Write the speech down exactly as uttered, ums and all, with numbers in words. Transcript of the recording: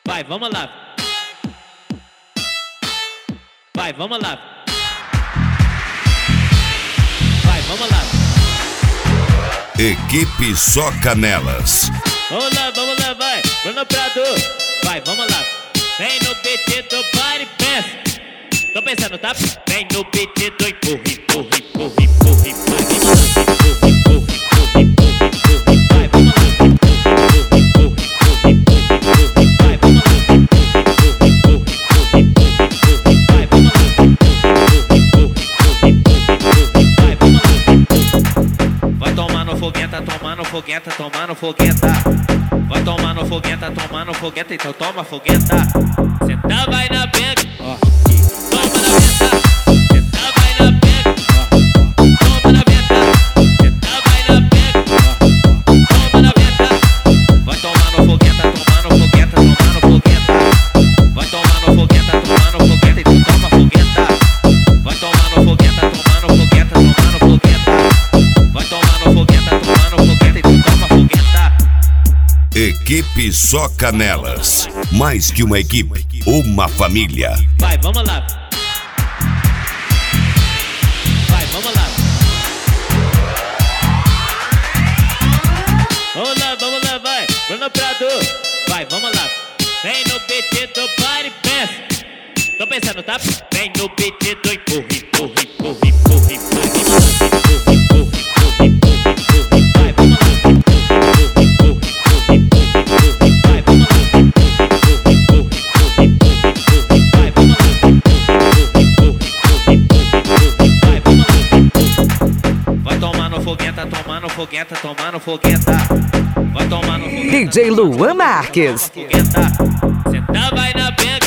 Vai, vamos lá. Vai, vamos lá. Vai, vamos lá. Equipe Só Canelas. Vamos lá, vamos lá, vai. Bruno Prado. Vai, vamos lá. Vem no beat do pare, pensa. Tô pensando, tá? Vem no beat do empurra, empurra, empurra, empurra, empurra, empurra, empurra, empurra, empurra. Vai, vamos lá. Foguenta, tomando foguenta, tomando foguenta. Vai tomar no foguenta, tomando foguenta, então toma foguenta. Senta, vai na pega, ó. Toma na venta. Senta, vai na pega, ó. Toma na venta. Senta, vai na pega, ó. Toma na venta. Vai tomar no foguenta, tomando foguenta, tomando foguenta. Vai tomar no foguenta, tomando foguenta, então toma foguenta. Vai tomar no foguenta, tomando foguenta, tomando foguenta. Vai tomar no foguenta, tomando fogueta, então toma fogueta. Equipe Só Canelas. Mais que uma equipe, uma família. Vai, vamos lá. Vai, vamos lá. Vamos lá, vamos lá, vai. Bruno Prado. Vai, vamos lá. Vem no beat do pare, pensa. Tô pensando, tá? Vem no beat do empurra, empurra, empurra, empurra, empurra, empurra. Foguenta, tomando foguenta, tomando foguenta. Vai tomar no foguenta. D J Luan Marques. Senta, vai na pega.